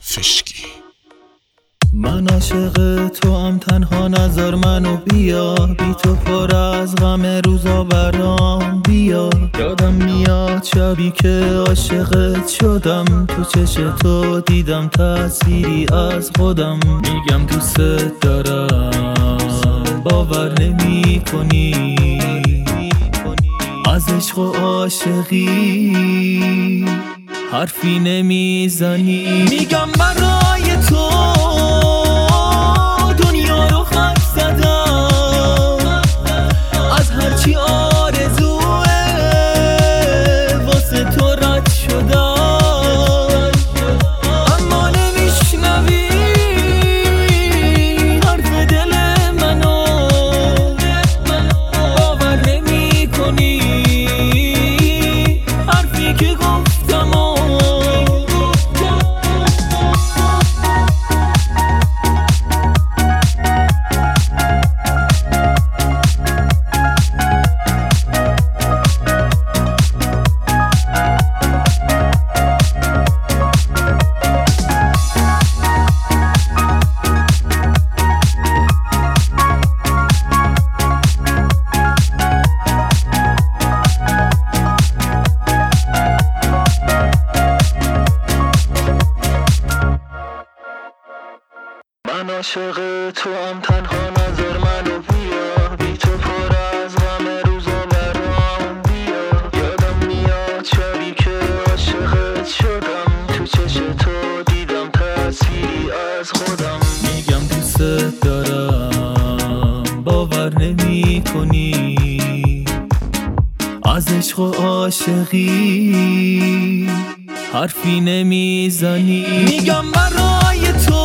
فشکی. من عاشق تو هم، تنها نذار منو بیا، بی تو پر از غم روزا برام بیا. یادم میاد شبی که عاشقت شدم، تو چش تو دیدم تصویری از خودم. میگم دوست دارم باور نمی کنی، از عشق و عاشقی حرفی نمیزنی. میگم برای تو دنیا رو خط زدم، از هرچی آرزوه واسه تو رد شدم، اما نمیشنوی حرف دل منو، باور نمی کنی حرفی که گفتم. من عاشق تو هم، تنها نذار منو بیا، بی تو پر از غم روزا برام بیا. یادم میاد شبی که عاشقت شدم، تو چش تو دیدم تصویری از خودم. میگم دوست دارم باور نمی کنی، از عشق و عاشقی حرفی نمیزنی. میگم برای تو